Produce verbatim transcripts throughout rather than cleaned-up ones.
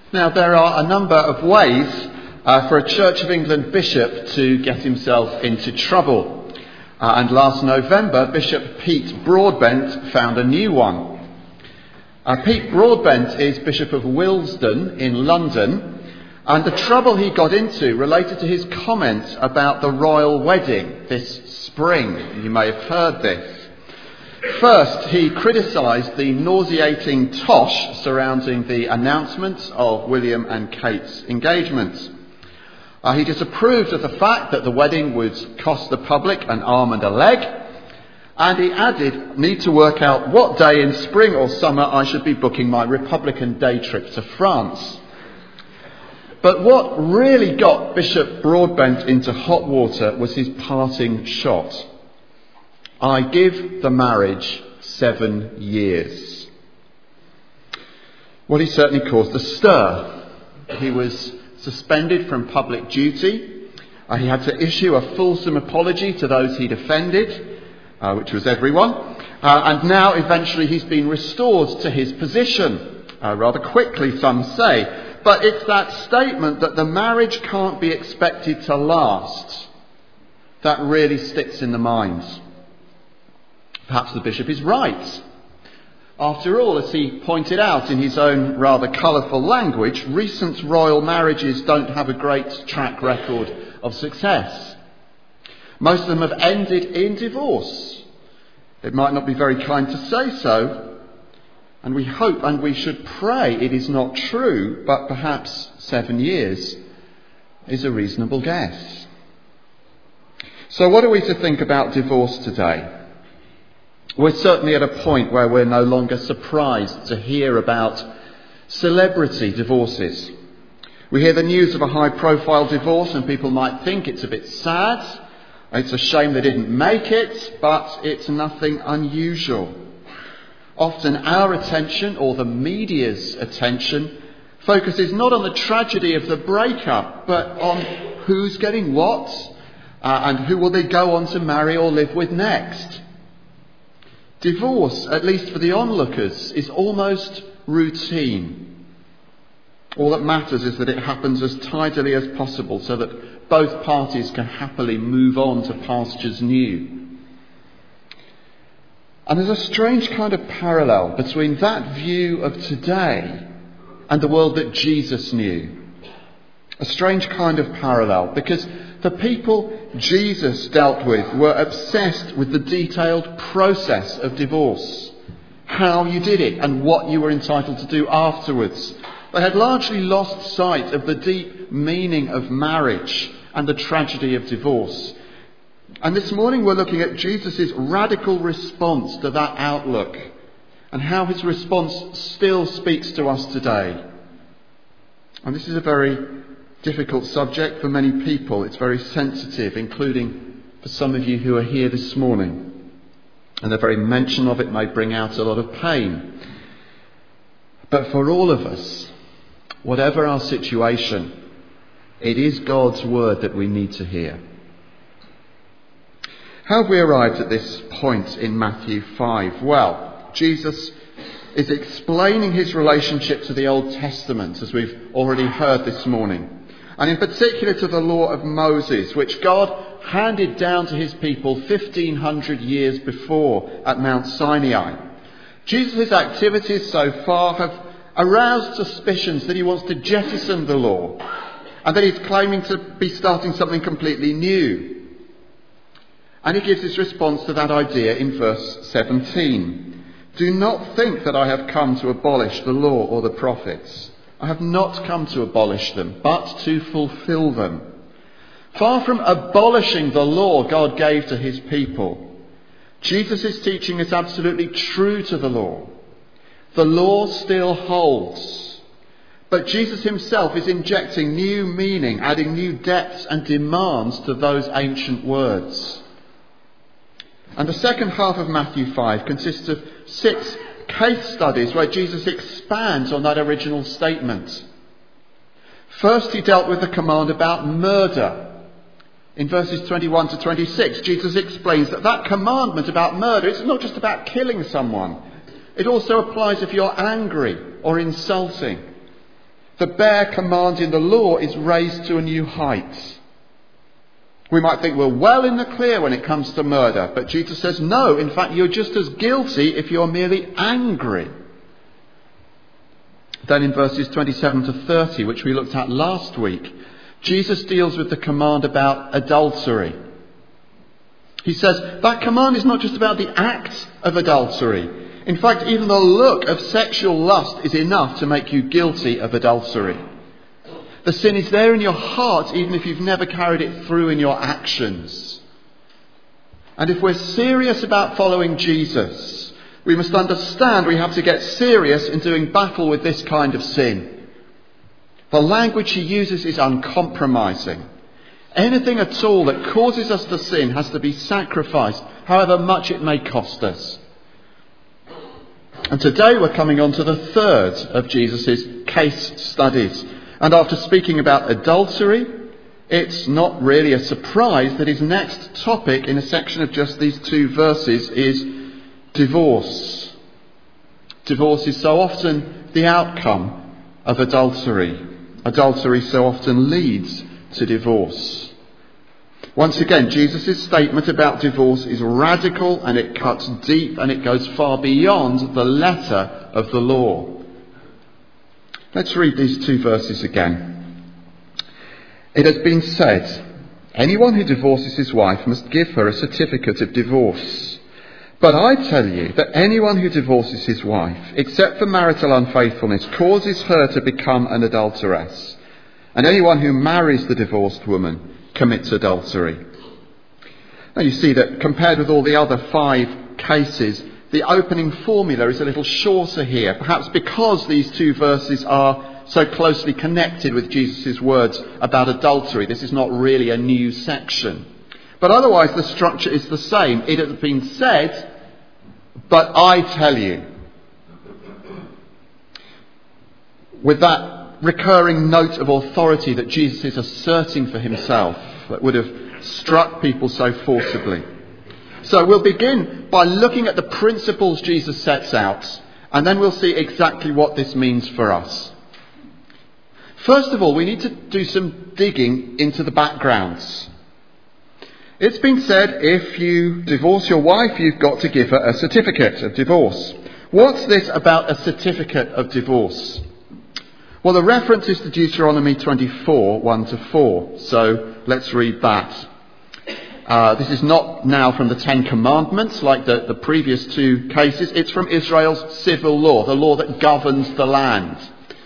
Now, there are a number of ways uh, for a Church of England bishop to get himself into trouble. Uh, and last November, Bishop Pete Broadbent found a new one. Uh, Pete Broadbent is Bishop of Willesden in London, and the trouble he got into related to his comments about the royal wedding this spring. You may have heard this. First, he criticised the nauseating tosh surrounding the announcement of William and Kate's engagement. Uh, he disapproved of the fact that the wedding would cost the public an arm and a leg, and he added, need to work out what day in spring or summer I should be booking my Republican day trip to France. But what really got Bishop Broadbent into hot water was his parting shot. I give the marriage seven years. Well, he certainly caused a stir. He was suspended from public duty. Uh, he had to issue a fulsome apology to those he'd offended, uh, which was everyone. Uh, and now, eventually, he's been restored to his position. Uh, rather quickly, some say. But it's that statement that the marriage can't be expected to last that really sticks in the minds. Perhaps the bishop is right. After all, as he pointed out in his own rather colourful language, recent royal marriages don't have a great track record of success. Most of them have ended in divorce. It might not be very kind to say so, and we hope and we should pray it is not true, but perhaps seven years is a reasonable guess. So what are we to think about divorce today? We're certainly at a point where we're no longer surprised to hear about celebrity divorces. We hear the news of a high-profile divorce and people might think it's a bit sad. It's a shame they didn't make it, but it's nothing unusual. Often our attention, or the media's attention, focuses not on the tragedy of the breakup, but on who's getting what uh, and who will they go on to marry or live with next. Divorce, at least for the onlookers, is almost routine. All that matters is that it happens as tidily as possible so that both parties can happily move on to pastures new. And there's a strange kind of parallel between that view of today and the world that Jesus knew. A strange kind of parallel, because the people Jesus dealt with were obsessed with the detailed process of divorce, how you did it and what you were entitled to do afterwards. They had largely lost sight of the deep meaning of marriage and the tragedy of divorce. And this morning we're looking at Jesus' radical response to that outlook and how his response still speaks to us today. And this is a very difficult subject for many people. It's very sensitive, including for some of you who are here this morning. And the very mention of it may bring out a lot of pain. But for all of us, whatever our situation, it is God's word that we need to hear. How have we arrived at this point in Matthew five? Well, Jesus is explaining his relationship to the Old Testament, as we've already heard this morning. And in particular to the law of Moses, which God handed down to his people fifteen hundred years before at Mount Sinai. Jesus' activities so far have aroused suspicions that he wants to jettison the law and that he's claiming to be starting something completely new. And he gives his response to that idea in verse seventeen. Do not think that I have come to abolish the law or the prophets. I have not come to abolish them, but to fulfill them. Far from abolishing the law God gave to his people, Jesus' teaching is absolutely true to the law. The law still holds. But Jesus himself is injecting new meaning, adding new depths and demands to those ancient words. And the second half of Matthew five consists of six case studies where Jesus expands on that original statement. First, he dealt with the command about murder. In verses twenty-one to twenty-six, Jesus explains that that commandment about murder is not just about killing someone. It also applies if you're angry or insulting. The bare command in the law is raised to a new height. We might think we're well in the clear when it comes to murder, but Jesus says no, in fact you're just as guilty if you're merely angry. Then in verses twenty-seven to thirty, which we looked at last week, Jesus deals with the command about adultery. He says that command is not just about the act of adultery. In fact, even the look of sexual lust is enough to make you guilty of adultery. The sin is there in your heart, even if you've never carried it through in your actions. And if we're serious about following Jesus, we must understand we have to get serious in doing battle with this kind of sin. The language he uses is uncompromising. Anything at all that causes us to sin has to be sacrificed, however much it may cost us. And today we're coming on to the third of Jesus' case studies. And after speaking about adultery, it's not really a surprise that his next topic in a section of just these two verses is divorce. Divorce is so often the outcome of adultery. Adultery so often leads to divorce. Once again, Jesus' statement about divorce is radical and it cuts deep and it goes far beyond the letter of the law. Let's read these two verses again. It has been said, anyone who divorces his wife must give her a certificate of divorce. But I tell you that anyone who divorces his wife, except for marital unfaithfulness, causes her to become an adulteress. And anyone who marries the divorced woman commits adultery. Now you see that compared with all the other five cases, the opening formula is a little shorter here, perhaps because these two verses are so closely connected with Jesus' words about adultery. This is not really a new section. But otherwise the structure is the same. It has been said, but I tell you. With that recurring note of authority that Jesus is asserting for himself that would have struck people so forcibly. So we'll begin by looking at the principles Jesus sets out, and then we'll see exactly what this means for us. First of all, we need to do some digging into the backgrounds. It's been said if you divorce your wife, you've got to give her a certificate of divorce. What's this about a certificate of divorce? Well, the reference is to Deuteronomy twenty-four, one to four. So let's read that. Uh, this is not now from the Ten Commandments like the, the previous two cases. It's from Israel's civil law, the law that governs the land.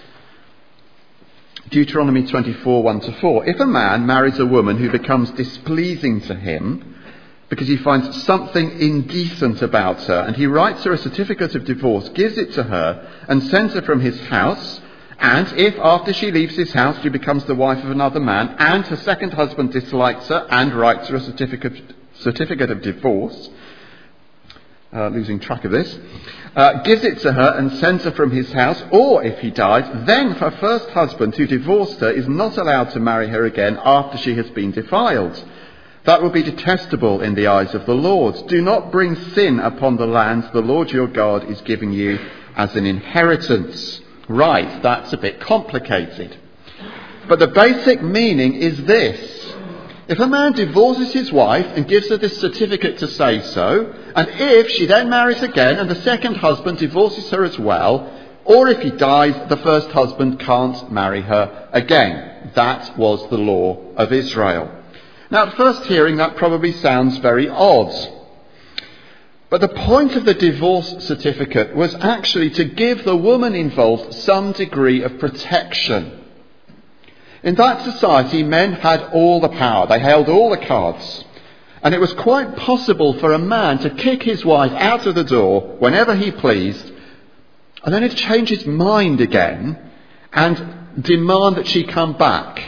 Deuteronomy twenty-four, one to four. If a man marries a woman who becomes displeasing to him because he finds something indecent about her, and he writes her a certificate of divorce, gives it to her, and sends her from his house, and if after she leaves his house she becomes the wife of another man, and her second husband dislikes her and writes her a certificate, certificate of divorce, uh, losing track of this, uh, gives it to her and sends her from his house, or if he dies, then her first husband who divorced her is not allowed to marry her again after she has been defiled. That will be detestable in the eyes of the Lord. Do not bring sin upon the land the Lord your God is giving you as an inheritance. Right, that's a bit complicated. But the basic meaning is this. If a man divorces his wife and gives her this certificate to say so, and if she then marries again and the second husband divorces her as well, or if he dies, the first husband can't marry her again. That was the law of Israel. Now, at first hearing, that probably sounds very odd. But the point of the divorce certificate was actually to give the woman involved some degree of protection. In that society, men had all the power. They held all the cards. And it was quite possible for a man to kick his wife out of the door whenever he pleased, and then he'd change his mind again and demand that she come back.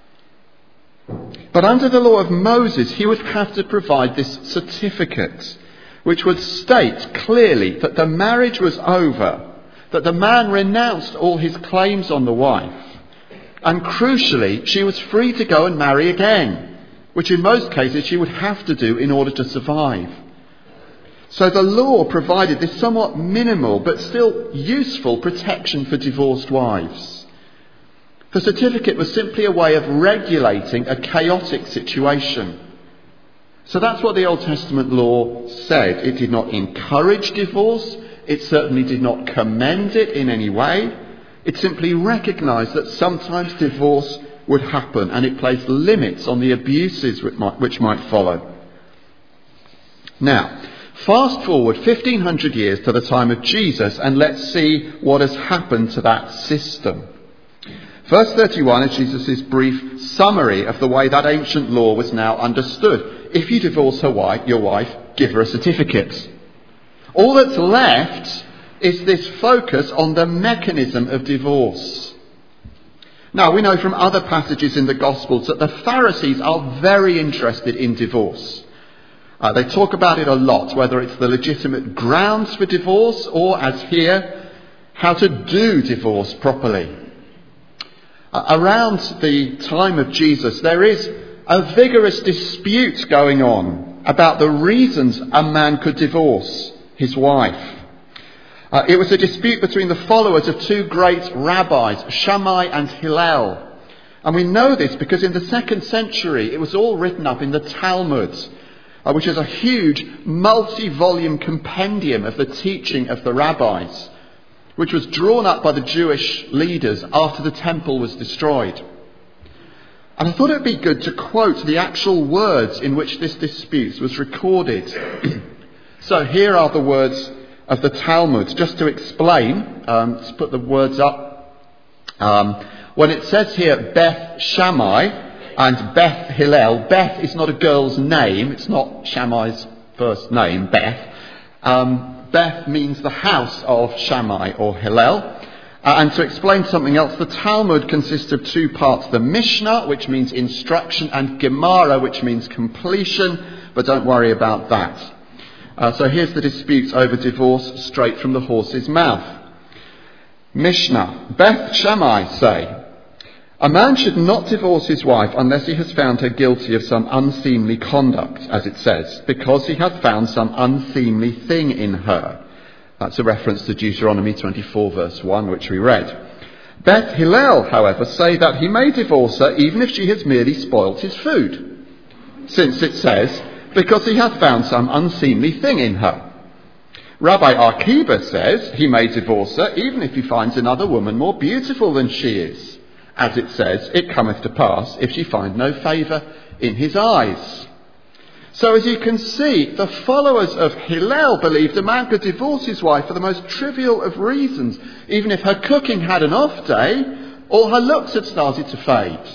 But under the law of Moses, he would have to provide this certificate, which would state clearly that the marriage was over, that the man renounced all his claims on the wife, and crucially, she was free to go and marry again, which in most cases she would have to do in order to survive. So the law provided this somewhat minimal but still useful protection for divorced wives. The certificate was simply a way of regulating a chaotic situation. So that's what the Old Testament law said. It did not encourage divorce. It certainly did not commend it in any way. It simply recognised that sometimes divorce would happen, and it placed limits on the abuses which might, which might follow. Now, fast forward fifteen hundred years to the time of Jesus, and let's see what has happened to that system. Verse thirty-one is Jesus' brief summary of the way that ancient law was now understood. If you divorce her wife, your wife, give her a certificate. All that's left is this focus on the mechanism of divorce. Now, we know from other passages in the Gospels that the Pharisees are very interested in divorce. Uh, they talk about it a lot, whether it's the legitimate grounds for divorce or, as here, how to do divorce properly. Uh, around the time of Jesus, there is a vigorous dispute going on about the reasons a man could divorce his wife. Uh, it was a dispute between the followers of two great rabbis, Shammai and Hillel. And we know this because in the second century it was all written up in the Talmud, uh, which is a huge multi-volume compendium of the teaching of the rabbis, which was drawn up by the Jewish leaders after the temple was destroyed. And I thought it would be good to quote the actual words in which this dispute was recorded. So here are the words of the Talmud. Just to explain, um, let's put the words up. Um, when it says here Beth Shammai and Beth Hillel, Beth is not a girl's name. It's not Shammai's first name, Beth. Um, Beth means the house of Shammai or Hillel. Uh, and to explain something else, the Talmud consists of two parts. The Mishnah, which means instruction, and Gemara, which means completion. But don't worry about that. Uh, so here's the dispute over divorce straight from the horse's mouth. Mishnah. Beth Shammai say, a man should not divorce his wife unless he has found her guilty of some unseemly conduct, as it says, because he hath found some unseemly thing in her. That's a reference to Deuteronomy twenty-four verse one, which we read. Beth Hillel, however, say that he may divorce her even if she has merely spoilt his food, since it says, because he hath found some unseemly thing in her. Rabbi Akiba says he may divorce her even if he finds another woman more beautiful than she is. As it says, it cometh to pass if she find no favour in his eyes. So as you can see, the followers of Hillel believed a man could divorce his wife for the most trivial of reasons, even if her cooking had an off day or her looks had started to fade.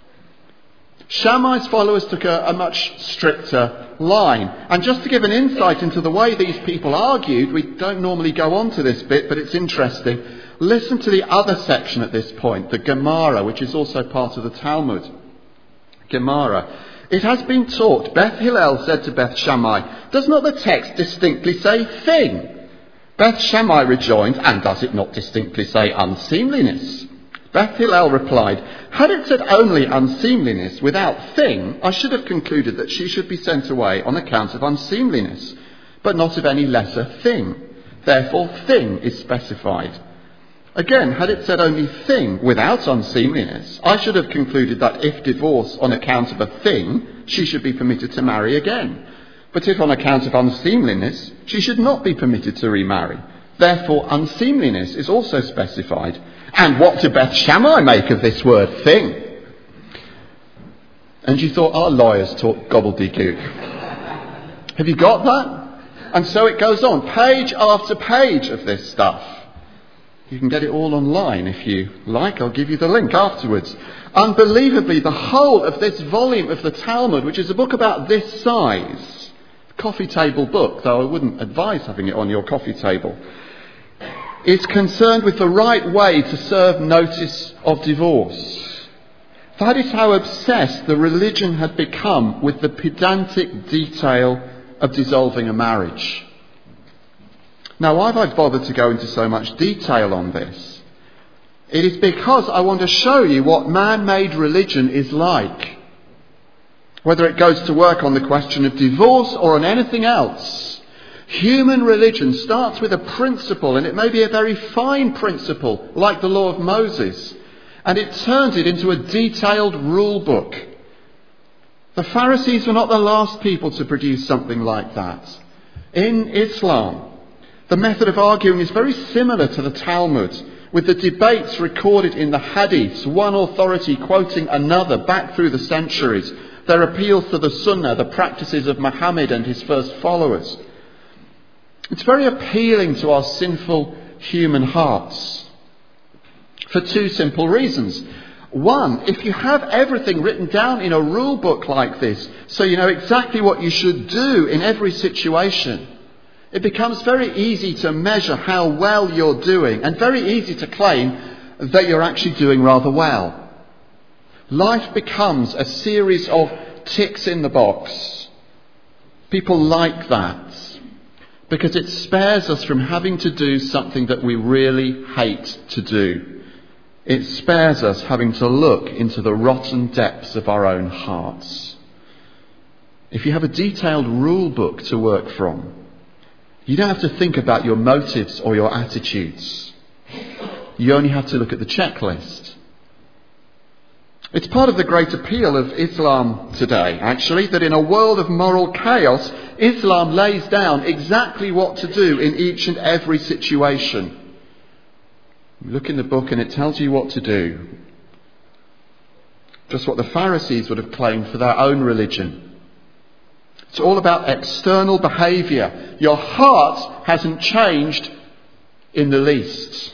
Shammai's followers took a, a much stricter line. And just to give an insight into the way these people argued, we don't normally go on to this bit, but it's interesting. Listen to the other section at this point, the Gemara, which is also part of the Talmud. Gemara. It has been taught, Beth Hillel said to Beth Shammai, does not the text distinctly say thing? Beth Shammai rejoined, and does it not distinctly say unseemliness? Beth Hillel replied, had it said only unseemliness without thing, I should have concluded that she should be sent away on account of unseemliness, but not of any lesser thing. Therefore, thing is specified. Again, had it said only thing without unseemliness, I should have concluded that if divorce on account of a thing, she should be permitted to marry again. But if on account of unseemliness, she should not be permitted to remarry. Therefore, unseemliness is also specified. And what do Beth Shammai make of this word thing? And you thought our lawyers talk gobbledygook. Have you got that? And so it goes on, page after page of this stuff. You can get it all online if you like. I'll give you the link afterwards. Unbelievably, the whole of this volume of the Talmud, which is a book about this size, coffee table book, though I wouldn't advise having it on your coffee table, is concerned with the right way to serve notice of divorce. That is how obsessed the religion had become with the pedantic detail of dissolving a marriage. Now, why have I bothered to go into so much detail on this? It is because I want to show you what man-made religion is like. Whether it goes to work on the question of divorce or on anything else, human religion starts with a principle, and it may be a very fine principle, like the law of Moses. and it turned it into a detailed rule book. The Pharisees were not the last people to produce something like that. In Islam, the method of arguing is very similar to the Talmud, with the debates recorded in the hadiths, one authority quoting another back through the centuries, their appeals to the Sunnah, the practices of Muhammad and his first followers. It's very appealing to our sinful human hearts for two simple reasons. One, if you have everything written down in a rule book like this, so you know exactly what you should do in every situation, it becomes very easy to measure how well you're doing and very easy to claim that you're actually doing rather well. Life becomes a series of ticks in the box. People like that because it spares us from having to do something that we really hate to do. It spares us having to look into the rotten depths of our own hearts. If you have a detailed rule book to work from, you don't have to think about your motives or your attitudes. You only have to look at the checklist. It's part of the great appeal of Islam today, actually, that in a world of moral chaos, Islam lays down exactly what to do in each and every situation. You look in the book and it tells you what to do. Just what the Pharisees would have claimed for their own religion. It's all about external behaviour. Your heart hasn't changed in the least.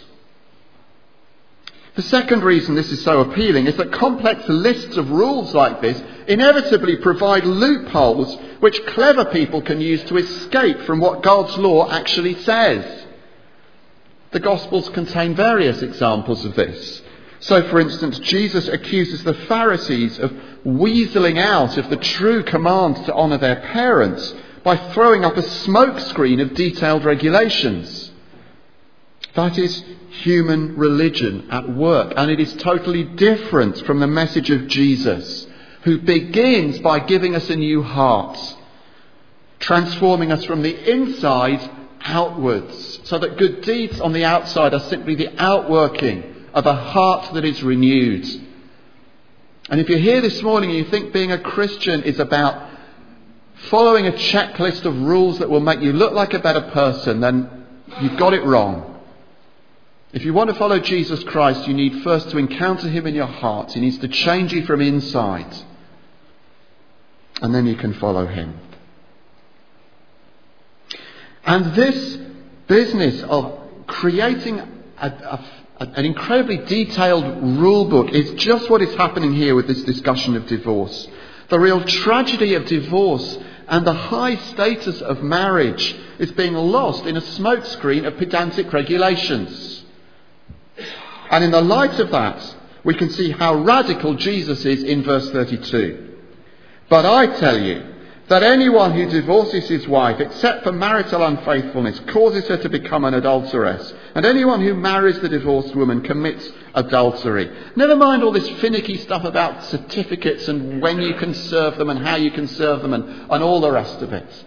The second reason this is so appealing is that complex lists of rules like this inevitably provide loopholes which clever people can use to escape from what God's law actually says. The Gospels contain various examples of this. So, for instance, Jesus accuses the Pharisees of weaseling out of the true command to honour their parents by throwing up a smokescreen of detailed regulations. That is human religion at work, and it is totally different from the message of Jesus, who begins by giving us a new heart, transforming us from the inside outwards, so that good deeds on the outside are simply the outworking of a heart that is renewed. And if you're here this morning and you think being a Christian is about following a checklist of rules that will make you look like a better person, then you've got it wrong. If you want to follow Jesus Christ, you need first to encounter him in your heart. He needs to change you from inside. And then you can follow him. And this business of creating a, a An incredibly detailed rule book is just what is happening here with this discussion of divorce. The real tragedy of divorce and the high status of marriage is being lost in a smokescreen of pedantic regulations. And in the light of that, we can see how radical Jesus is in verse thirty-two. But I tell you that anyone who divorces his wife, except for marital unfaithfulness, causes her to become an adulteress. And anyone who marries the divorced woman commits adultery. Never mind all this finicky stuff about certificates and when you can serve them and how you can serve them and, and all the rest of it.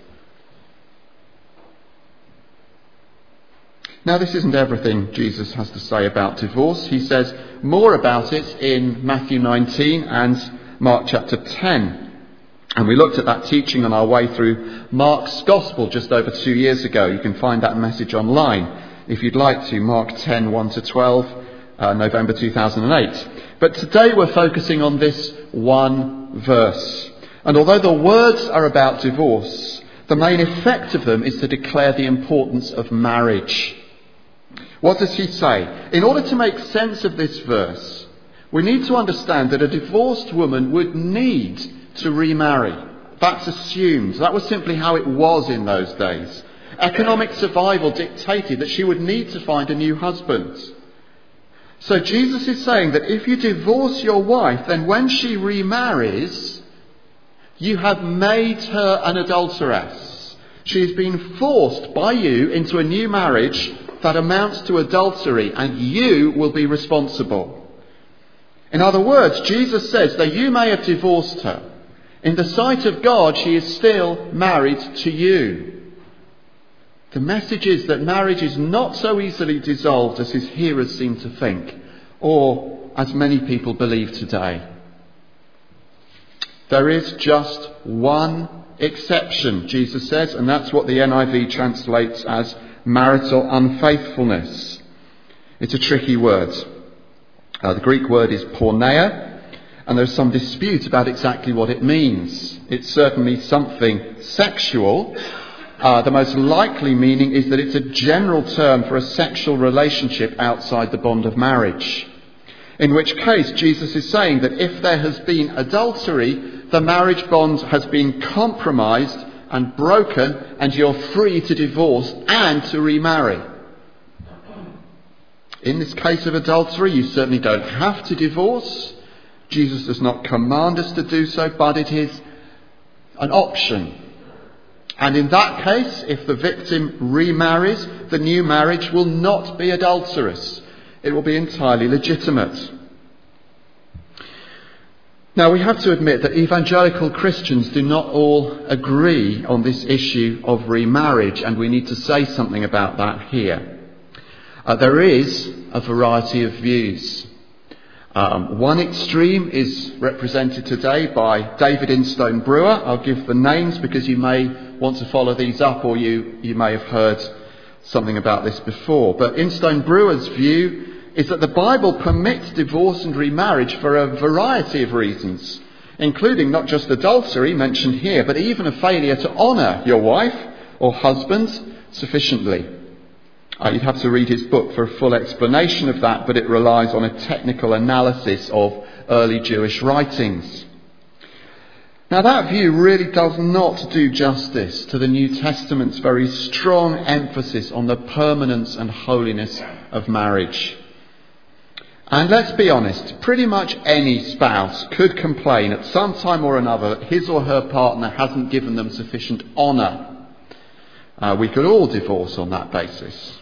Now, this isn't everything Jesus has to say about divorce. He says more about it in Matthew nineteen and Mark chapter ten. And we looked at that teaching on our way through Mark's Gospel just over two years ago. You can find that message online if you'd like to. Mark ten, one to twelve, uh, November two thousand eight. But today we're focusing on this one verse. And although the words are about divorce, the main effect of them is to declare the importance of marriage. What does he say? In order to make sense of this verse, we need to understand that a divorced woman would need to remarry. That's assumed. That was simply how it was in those days. Economic survival dictated that she would need to find a new husband. So Jesus is saying that if you divorce your wife, then when she remarries, you have made her an adulteress. She has been forced by you into a new marriage that amounts to adultery, and you will be responsible. In other words, Jesus says that you may have divorced her. In the sight of God, she is still married to you. The message is that marriage is not so easily dissolved as his hearers seem to think, or as many people believe today. There is just one exception, Jesus says, and that's what the N I V translates as marital unfaithfulness. It's a tricky word. Uh, the Greek word is porneia, and there's some dispute about exactly what it means. It's certainly something sexual. Uh, the most likely meaning is that it's a general term for a sexual relationship outside the bond of marriage. In which case, Jesus is saying that if there has been adultery, the marriage bond has been compromised and broken, and you're free to divorce and to remarry. In this case of adultery, you certainly don't have to divorce. Jesus does not command us to do so, but it is an option. And in that case, if the victim remarries, the new marriage will not be adulterous. It will be entirely legitimate. Now, we have to admit that evangelical Christians do not all agree on this issue of remarriage, and we need to say something about that here. Uh, there is a variety of views. Um, one extreme is represented today by David Instone Brewer. I'll give the names because you may want to follow these up, or you, you may have heard something about this before. But Instone Brewer's view is that the Bible permits divorce and remarriage for a variety of reasons, including not just adultery mentioned here, but even a failure to honour your wife or husband sufficiently. Uh, you'd have to read his book for a full explanation of that, but it relies on a technical analysis of early Jewish writings. Now, that view really does not do justice to the New Testament's very strong emphasis on the permanence and holiness of marriage. And let's be honest, pretty much any spouse could complain at some time or another that his or her partner hasn't given them sufficient honour. Uh, we could all divorce on that basis.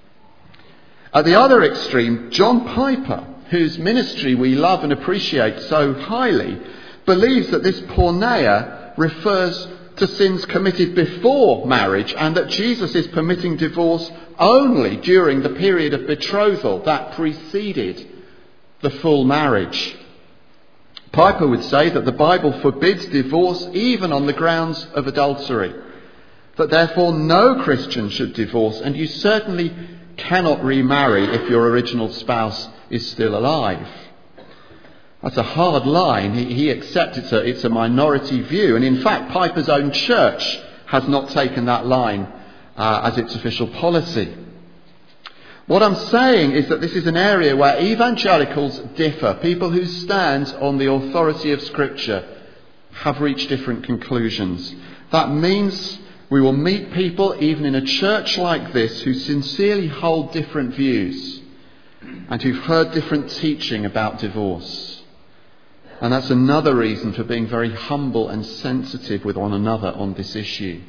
At the other extreme, John Piper, whose ministry we love and appreciate so highly, believes that this porneia refers to sins committed before marriage, and that Jesus is permitting divorce only during the period of betrothal that preceded the full marriage. Piper would say that the Bible forbids divorce even on the grounds of adultery, that therefore no Christian should divorce, and you certainly cannot remarry if your original spouse is still alive. That's a hard line. He, he accepts it's a, it's a minority view. And in fact, Piper's own church has not taken that line uh, as its official policy. What I'm saying is that this is an area where evangelicals differ. People who stand on the authority of Scripture have reached different conclusions. That means we will meet people, even in a church like this, who sincerely hold different views and who've heard different teaching about divorce. And that's another reason for being very humble and sensitive with one another on this issue.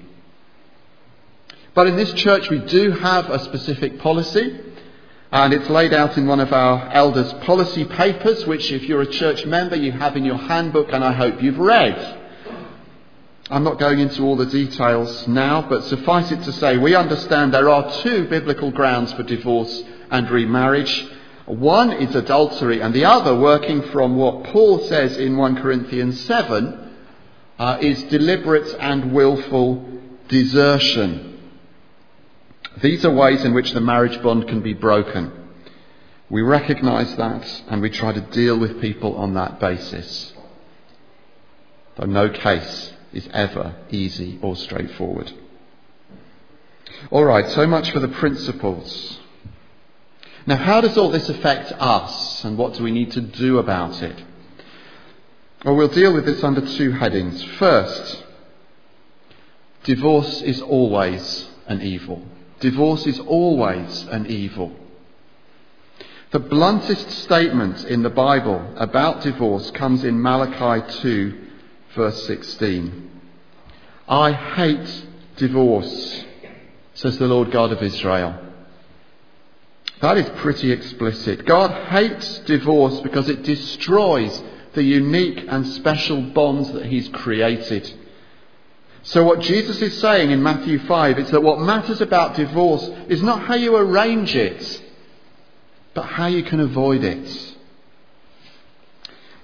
But in this church we do have a specific policy, and it's laid out in one of our elders' policy papers, which if you're a church member you have in your handbook and I hope you've read. I'm not going into all the details now, but suffice it to say we understand there are two biblical grounds for divorce and remarriage. One is adultery, and the other, working from what Paul says in First Corinthians seven, uh, is deliberate and willful desertion. These are ways in which the marriage bond can be broken. We recognise that, and we try to deal with people on that basis. Though no case is ever easy or straightforward. All right, so much for the principles. Now, how does all this affect us, and what do we need to do about it? Well, we'll deal with this under two headings. First, divorce is always an evil. Divorce is always an evil. The bluntest statement in the Bible about divorce comes in Malachi two, verse sixteen. I hate divorce, says the Lord God of Israel. That is pretty explicit. God hates divorce because it destroys the unique and special bonds that he's created. So what Jesus is saying in Matthew five is that what matters about divorce is not how you arrange it, but how you can avoid it.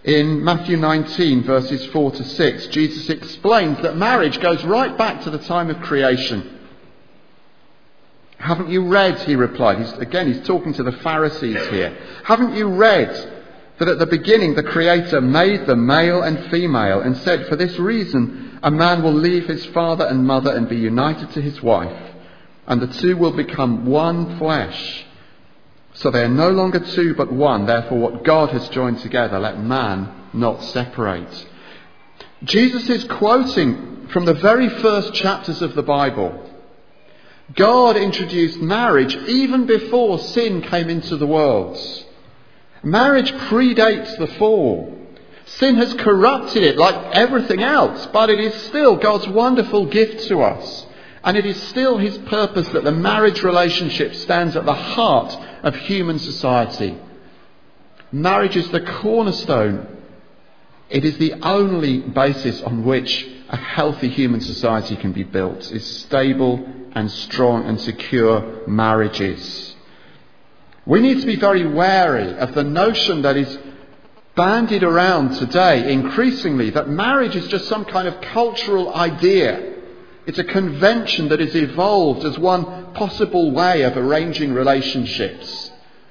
In Matthew nineteen, verses four to six, Jesus explains that marriage goes right back to the time of creation. Haven't you read, he replied, he's, again he's talking to the Pharisees here, haven't you read that at the beginning the Creator made them male and female and said, for this reason a man will leave his father and mother and be united to his wife, and the two will become one flesh. So they are no longer two but one. Therefore what God has joined together, let man not separate. Jesus is quoting from the very first chapters of the Bible. God introduced marriage even before sin came into the world. Marriage predates the fall. Sin has corrupted it like everything else, but it is still God's wonderful gift to us. And it is still his purpose that the marriage relationship stands at the heart of human society. Marriage is the cornerstone. It is the only basis on which a healthy human society can be built, is stable and strong and secure marriages. We need to be very wary of the notion that is bandied around today increasingly that marriage is just some kind of cultural idea. It's a convention that has evolved as one possible way of arranging relationships.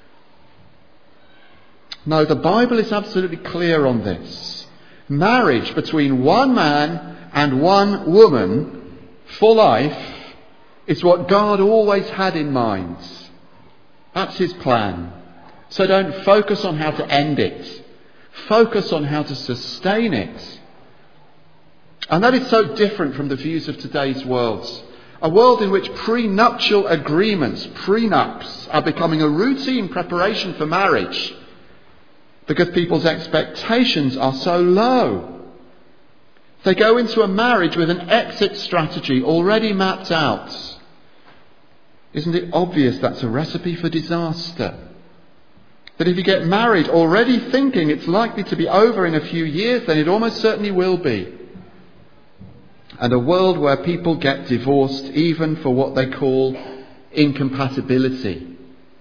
No, the Bible is absolutely clear on this. Marriage between one man and one woman for life is what God always had in mind. That's his plan. So don't focus on how to end it. Focus on how to sustain it. And that is so different from the views of today's world. A world in which prenuptial agreements, prenups, are becoming a routine preparation for marriage because people's expectations are so low. They go into a marriage with an exit strategy already mapped out. Isn't it obvious that's a recipe for disaster? That if you get married already thinking it's likely to be over in a few years, then it almost certainly will be. And a world where people get divorced even for what they call incompatibility.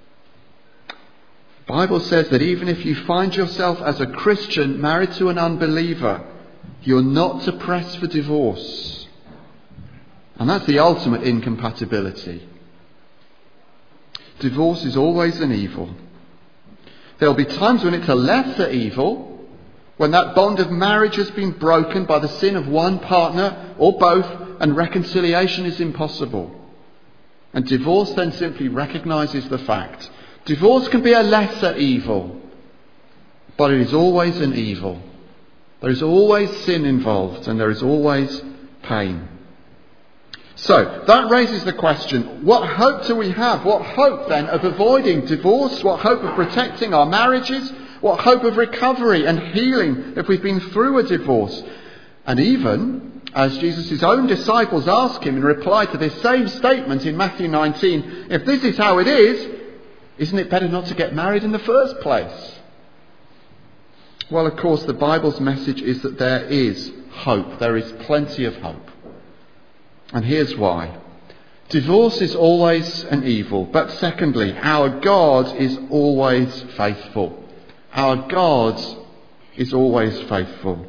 The Bible says that even if you find yourself as a Christian married to an unbeliever, you're not to press for divorce. And that's the ultimate incompatibility. Divorce is always an evil. There'll be times when it's a lesser evil, when that bond of marriage has been broken by the sin of one partner or both, and reconciliation is impossible. And divorce then simply recognises the fact. Divorce can be a lesser evil, but it is always an evil. There is always sin involved, and there is always pain. So, that raises the question, what hope do we have? What hope then of avoiding divorce? What hope of protecting our marriages? What hope of recovery and healing if we've been through a divorce? And even, as Jesus' own disciples ask him in reply to this same statement in Matthew nineteen, if this is how it is, isn't it better not to get married in the first place? Well, of course, the Bible's message is that there is hope. There is plenty of hope. And here's why. Divorce is always an evil. But secondly, our God is always faithful. Our God is always faithful.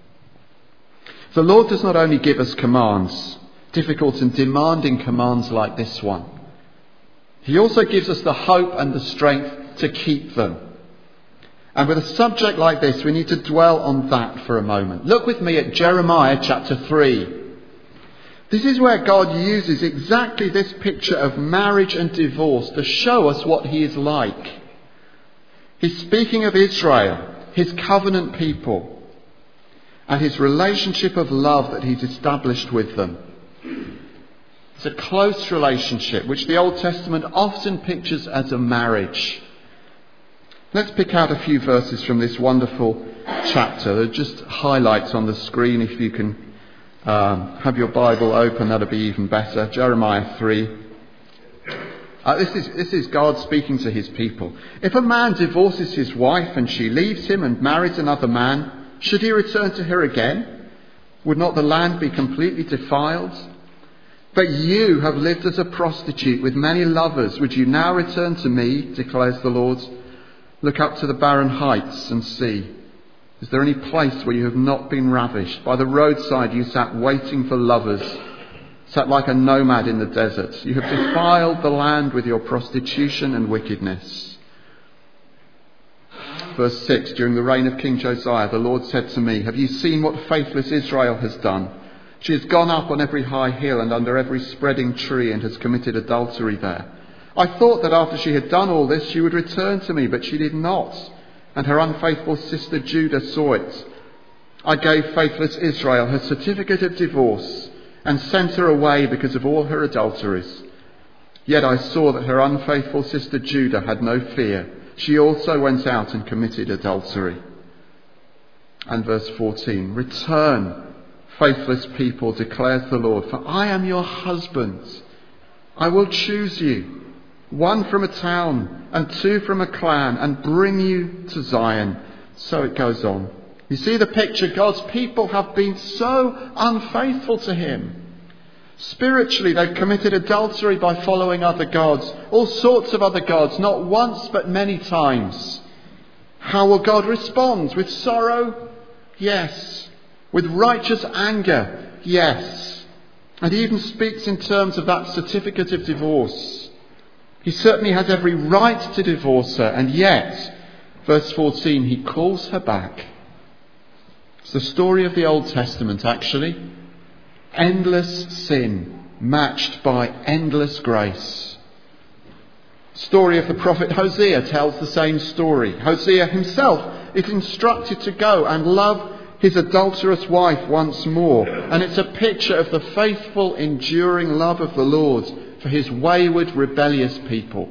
The Lord does not only give us commands, difficult and demanding commands like this one. He also gives us the hope and the strength to keep them. And with a subject like this, we need to dwell on that for a moment. Look with me at Jeremiah chapter three. This is where God uses exactly this picture of marriage and divorce to show us what he is like. He's speaking of Israel, his covenant people, and his relationship of love that he's established with them. It's a close relationship which the Old Testament often pictures as a marriage. Let's pick out a few verses from this wonderful chapter. There are just highlights on the screen. If you can um, have your Bible open, that'll be even better. Jeremiah three. Uh, this is this is God speaking to his people. If a man divorces his wife and she leaves him and marries another man, should he return to her again? Would not the land be completely defiled? But you have lived as a prostitute with many lovers. Would you now return to me, declares the Lord? Look up to the barren heights and see. Is there any place where you have not been ravished? By the roadside you sat waiting for lovers, sat like a nomad in the desert. You have defiled the land with your prostitution and wickedness. Verse six, during the reign of King Josiah, the Lord said to me, have you seen what faithless Israel has done? She has gone up on every high hill and under every spreading tree and has committed adultery there. I thought that after she had done all this, she would return to me, but she did not. And her unfaithful sister Judah saw it. I gave faithless Israel her certificate of divorce and sent her away because of all her adulteries. Yet I saw that her unfaithful sister Judah had no fear. She also went out and committed adultery. And verse fourteen, return, faithless people, declares the Lord, for I am your husband. I will choose you, one from a town and two from a clan, and bring you to Zion. So it goes on. You see the picture? God's people have been so unfaithful to him. Spiritually, they've committed adultery by following other gods, all sorts of other gods, not once but many times. How will God respond? With sorrow? Yes. With righteous anger? Yes. And he even speaks in terms of that certificate of divorce. He certainly has every right to divorce her, and yet, verse fourteen, he calls her back. It's the story of the Old Testament, actually. Endless sin matched by endless grace. The story of the prophet Hosea tells the same story. Hosea himself is instructed to go and love his adulterous wife once more. And it's a picture of the faithful, enduring love of the Lord for his wayward, rebellious people.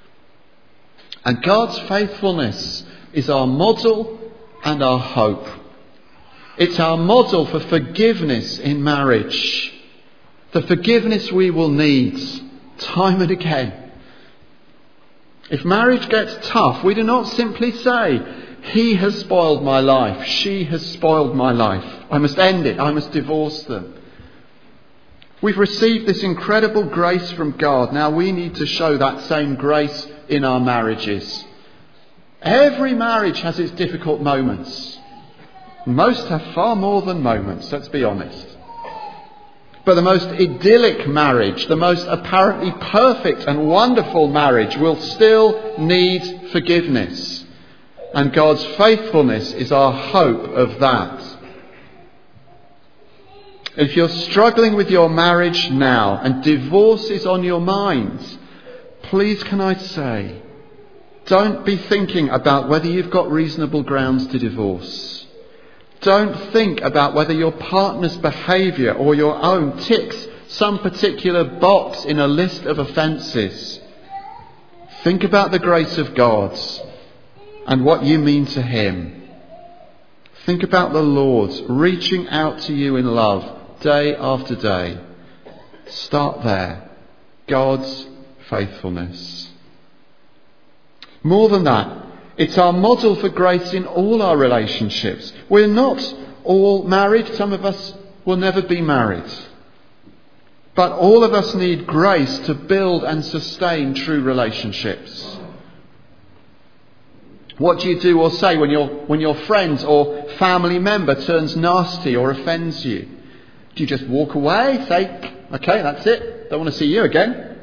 And God's faithfulness is our model and our hope. It's our model for forgiveness in marriage. The forgiveness we will need time and again. If marriage gets tough, we do not simply say, he has spoiled my life, she has spoiled my life, I must end it, I must divorce them. We've received this incredible grace from God. Now we need to show that same grace in our marriages. Every marriage has its difficult moments. Most have far more than moments, let's be honest. But the most idyllic marriage, the most apparently perfect and wonderful marriage will still need forgiveness. And God's faithfulness is our hope of that. If you're struggling with your marriage now and divorce is on your mind, please can I say, don't be thinking about whether you've got reasonable grounds to divorce. Don't think about whether your partner's behaviour or your own ticks some particular box in a list of offences. Think about the grace of God and what you mean to him. Think about the Lord reaching out to you in love day after day. Start there. God's faithfulness. More than that, it's our model for grace in all our relationships. We're not all married. Some of us will never be married. But all of us need grace to build and sustain true relationships. What do you do or say when your when your friend or family member turns nasty or offends you? Do you just walk away, say, okay, that's it, don't want to see you again?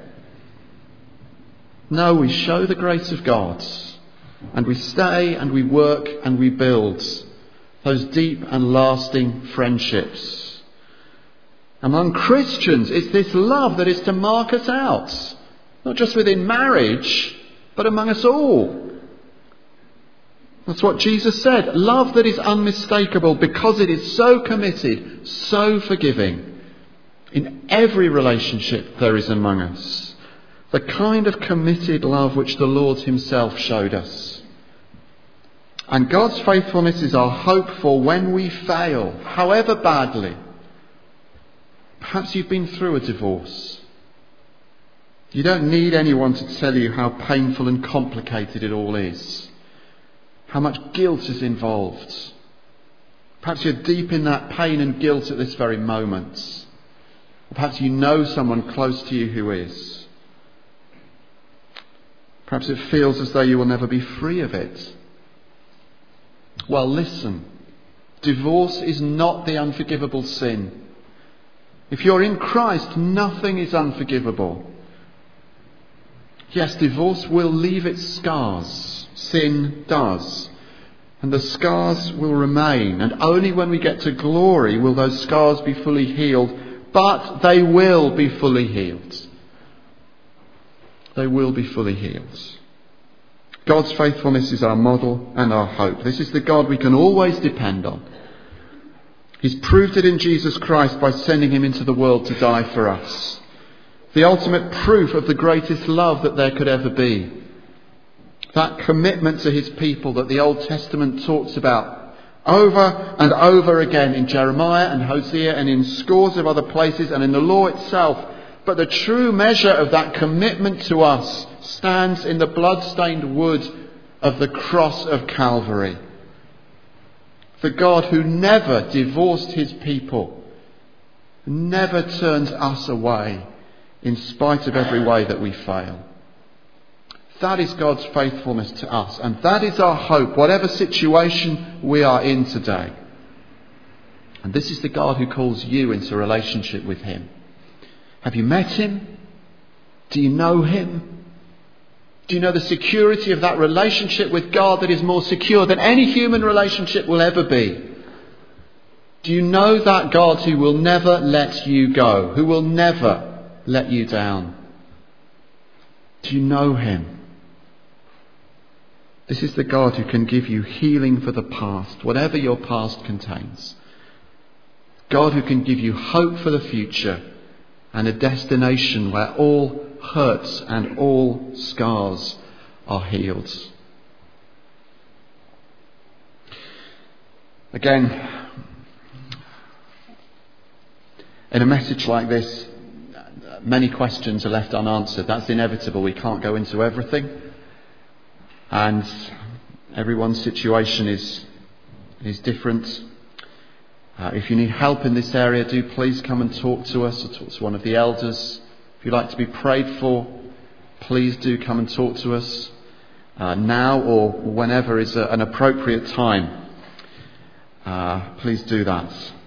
No, we show the grace of God. And we stay and we work and we build those deep and lasting friendships. Among Christians, it's this love that is to mark us out. Not just within marriage, but among us all. That's what Jesus said. Love that is unmistakable because it is so committed, so forgiving. In every relationship there is among us. The kind of committed love which the Lord himself showed us. And God's faithfulness is our hope for when we fail, however badly. Perhaps you've been through a divorce. You don't need anyone to tell you how painful and complicated it all is. How much guilt is involved. Perhaps you're deep in that pain and guilt at this very moment. Or perhaps you know someone close to you who is. Perhaps it feels as though you will never be free of it. Well, listen. Divorce is not the unforgivable sin. If you're in Christ, nothing is unforgivable. Yes, divorce will leave its scars. Sin does. And the scars will remain. And only when we get to glory will those scars be fully healed. But they will be fully healed. They will be fully healed. God's faithfulness is our model and our hope. This is the God we can always depend on. He's proved it in Jesus Christ by sending him into the world to die for us. The ultimate proof of the greatest love that there could ever be. That commitment to his people that the Old Testament talks about over and over again in Jeremiah and Hosea and in scores of other places and in the law itself. But the true measure of that commitment to us stands in the blood-stained wood of the cross of Calvary. The God who never divorced his people, never turns us away in spite of every way that we fail. That is God's faithfulness to us, and that is our hope, whatever situation we are in today. And this is the God who calls you into relationship with him. Have you met him? Do you know him? Do you know the security of that relationship with God that is more secure than any human relationship will ever be? Do you know that God who will never let you go, who will never let you down? Do you know him? This is the God who can give you healing for the past, whatever your past contains. God who can give you hope for the future and a destination where all hurts and all scars are healed. Again, in a message like this, many questions are left unanswered. That's inevitable. We can't go into everything. And everyone's situation is, is different. Uh, if you need help in this area, do please come and talk to us or talk to one of the elders. If you'd like to be prayed for, please do come and talk to us uh, now or whenever is a, an appropriate time. Uh, please do that.